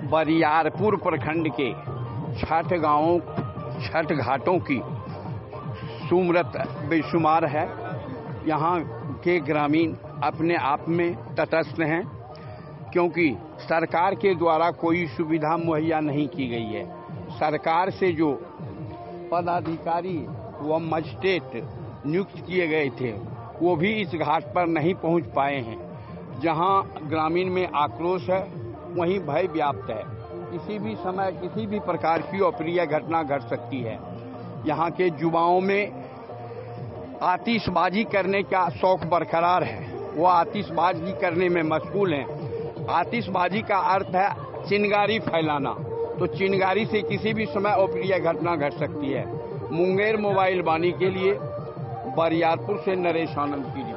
बरियारपुर प्रखंड के 6 गांवों 6 घाटों की सुमरत बेशुमार है। यहाँ के ग्रामीण अपने आप में तटस्थ हैं, क्योंकि सरकार के द्वारा कोई सुविधा मुहैया नहीं की गई है। सरकार से जो पदाधिकारी व मजिस्ट्रेट नियुक्त किए गए थे वो भी इस घाट पर नहीं पहुंच पाए हैं। जहां ग्रामीण में आक्रोश है, वहीं भय व्याप्त है। किसी भी समय किसी भी प्रकार की अप्रिय घटना घट सकती है। यहाँ के युवाओं में आतिशबाजी करने का शौक बरकरार है, वो आतिशबाजी करने में मशगूल हैं। आतिशबाजी का अर्थ है चिंगारी फैलाना, तो चिंगारी से किसी भी समय अप्रिय घटना घट सकती है। मुंगेर मोबाइल वाणी के लिए बरियारपुर से नरेश आनंद की